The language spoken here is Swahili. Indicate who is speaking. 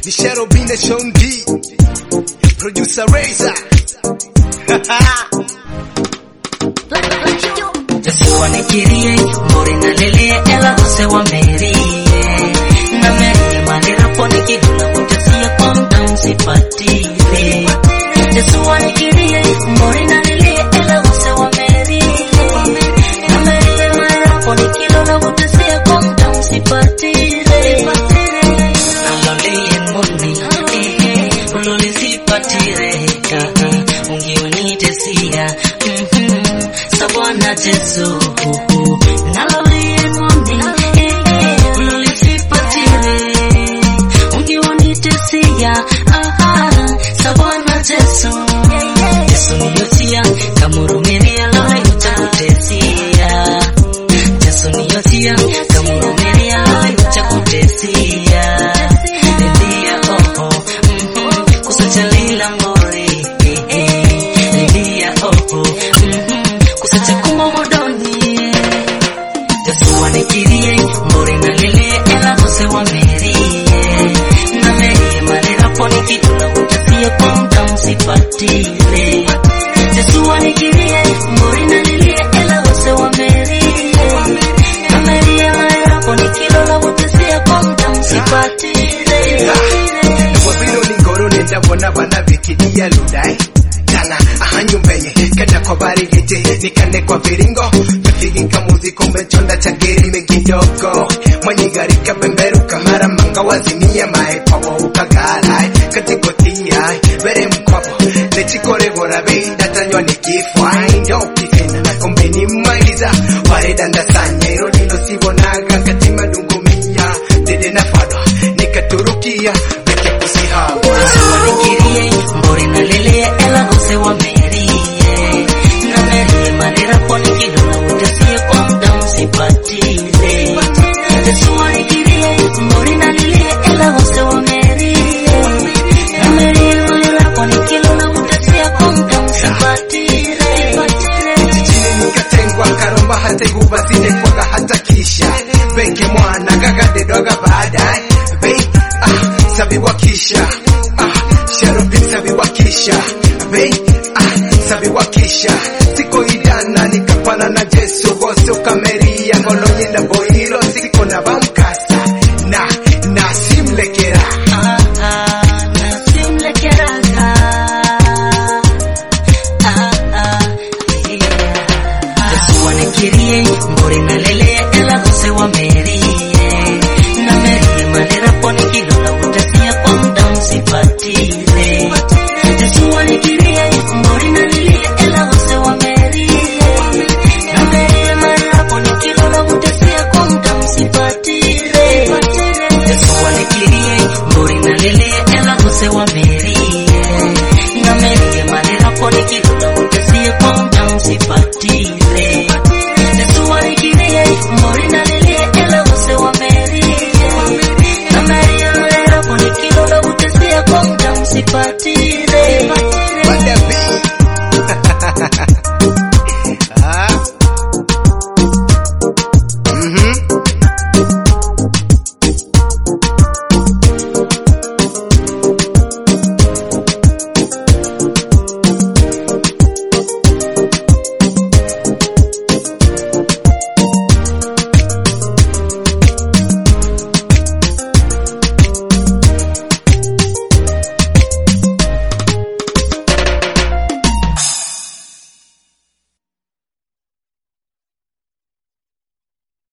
Speaker 1: ni Shero Bine Shondi, producer Razor.
Speaker 2: Jasuwa nikirie, mbori na lele ela hose wa meri. Na meri malera poni kiduna kutesia kwa mda msipatire. Jasuwa nikirie, mbori na lele ela hose wa meri. Na meri malera poni kiduna kutesia kwa mda msipatire. Nalole mboni, ulole sipatire. Ungiunitesia, Sabwana Jesu, nalole mwani, ulisipatire, ungiwanitesia, Sabwana Jesu, Jesu niyotia, kamurumiria lole utakutesia, Jesu niyotia, kamurumiria lole utakutesia, Nidia kusachalila mbori, Nidia nikirie, mbori na lele ela hose wa meri. Na meri malera poni kiduna kutesia kwa mda msipatire. Jasuwa nikirie, mbori na lele ela hose wa meri. Na meri malera poni kiduna kutesia kwa mda msipatire.
Speaker 1: Wabilo lingoro nenda wana wana vikidia ludai Tana ahanyu mbenye kata kwa bari gete nikane kwa viringo Mefigika muziko mechonda chageri megidoko Mwanyigari kapemberu kamara manga wazimia mae pawa ukagarai Katikotia bere mkwapo Lechikore gorabe datanywa nikifwai Ndo kifina na kombeni maiza Waredanda sanya irodilo sibonaga katima dungumia Dede na fado nikaturukia Beke kusihawa
Speaker 2: Jasuwa nikirie, mbori na lele ela hose wa meri. Na meri malera poni kiduna kutesia kwa mda msipatire. Jasuwa nikirie, mbori na lele ela hose wa meri. Na meri malera poni kiduna kutesia kwa mda msipatire.
Speaker 1: Jijini nikatengwa karomba hate guba sine kwa